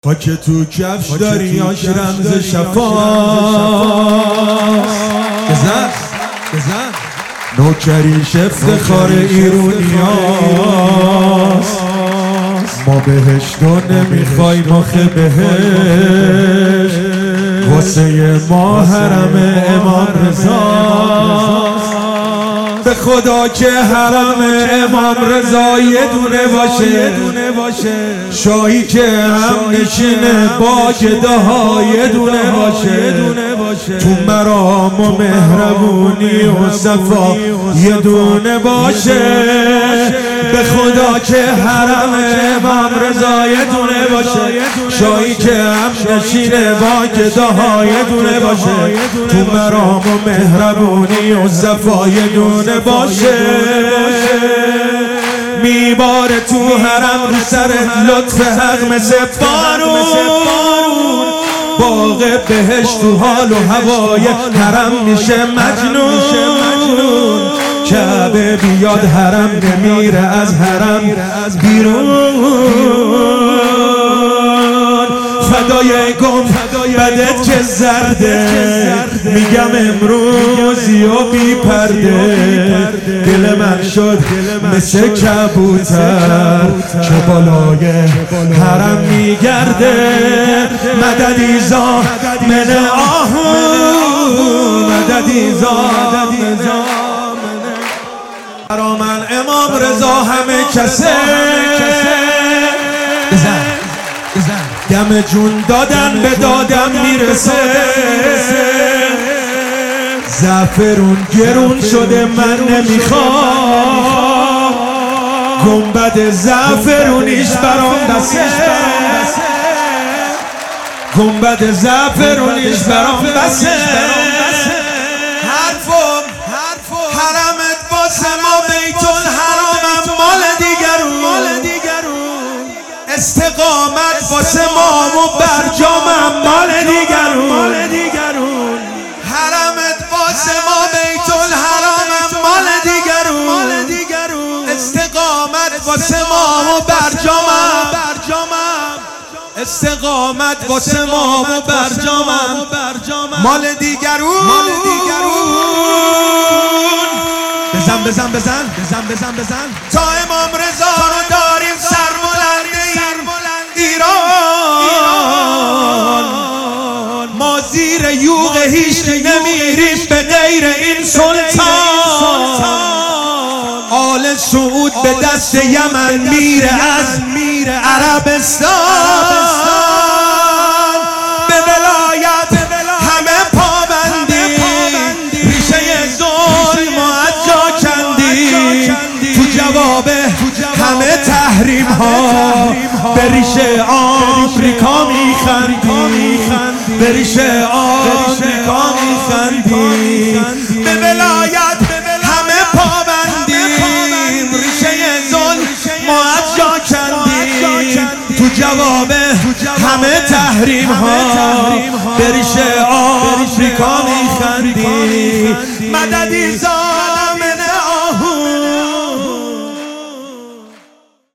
خاک تو کفش دریاش رمز شفاست. بزن نوکریش افتخار ایرونیاست. ما بهشتو نمیخوایم آخه بهشت واسه ما حرم امام رضاست. به خدا که حرم امام رضا یه دونه باشه، شاهی که هم نشینه با گداها یه دونه باشه، تو مرام و مهربونی و صفا یه دونه باشه. به خدا که حرم امام رضا یه دونه باشه، شاهی که هم نشینه با گداها یه دونه باشه، تو مرام و مهربونی و صفا یه دونه باشه. میباره تو حرم رو سرت لطف حق مثل بارون، باغ بهشت تو حال و هوای حرم میشه مجنون. کعبه بیاد حرم نمیره از حرم بیرون. فدای گم بدت که زرده، میگم امروزی و بی پرده. دل من شد مثل کبوتر که بالای حرم میگرده. مددی زا من آهو، مددی زا برا من امام رضا همه کسه. دم جون دادن به دادم میرسه. زعفرون گرون شده من نمیخوام، گنبد زعفرونیش برام بسه، گنبد زعفرونیش برام بسه. حرفم حرمت واسه ما بیت الحرامم مال دیگرون، استقامت واسه ما و برجامم مال دیگرون. حرمت واسه ما بیت الحرامم مال دیگرون، استقامت واسه ما و برجامم، استقامت واسه ما و برجامم مال دیگرون. بزن تا امام رضا رو داریم سربلند ایران. ما زیر یوغ هیچ نمیریم به غیر این سلطان. آل سعود به دست یمن میره از عربستان. به ولایت همه پابندی، ریشه ظلم از جا کندی. تو جواب همه تحریم ها به ریشه آمریکا میخندی، به ریشه آمریکا میخندی. به ولایت همه پابندیم، ریشه ظلم از جا کندی. تو جواب همه تحریم ها به ریشه آمریکا میخندی. مددی